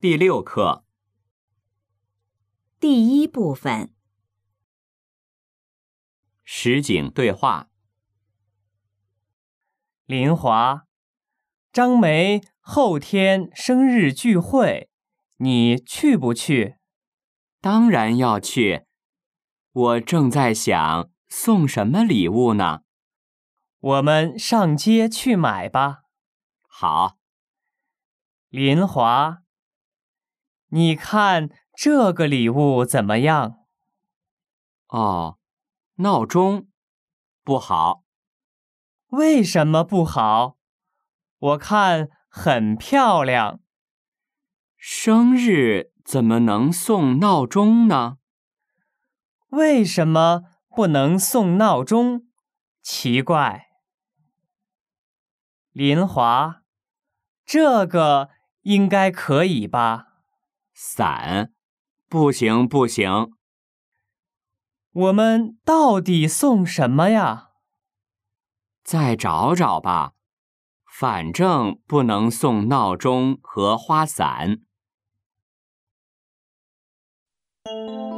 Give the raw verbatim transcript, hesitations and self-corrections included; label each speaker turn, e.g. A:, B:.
A: 第六课
B: 第一部分。
A: 实景对话。
C: 林华，张梅后天生日聚会，你去不去？
A: 当然要去。我正在想送什么礼物呢？
C: 我们上街去买吧。
A: 好。
C: 林华，你看这个礼物怎么样？
A: 哦，闹钟不好。
C: 为什么不好？我看很漂亮。
A: 生日怎么能送闹钟呢？
C: 为什么不能送闹钟？奇怪。林华，这个应该可以吧？
A: 伞，不行不行。
C: 我们到底送什么呀？
A: 再找找吧，反正不能送闹钟和花伞。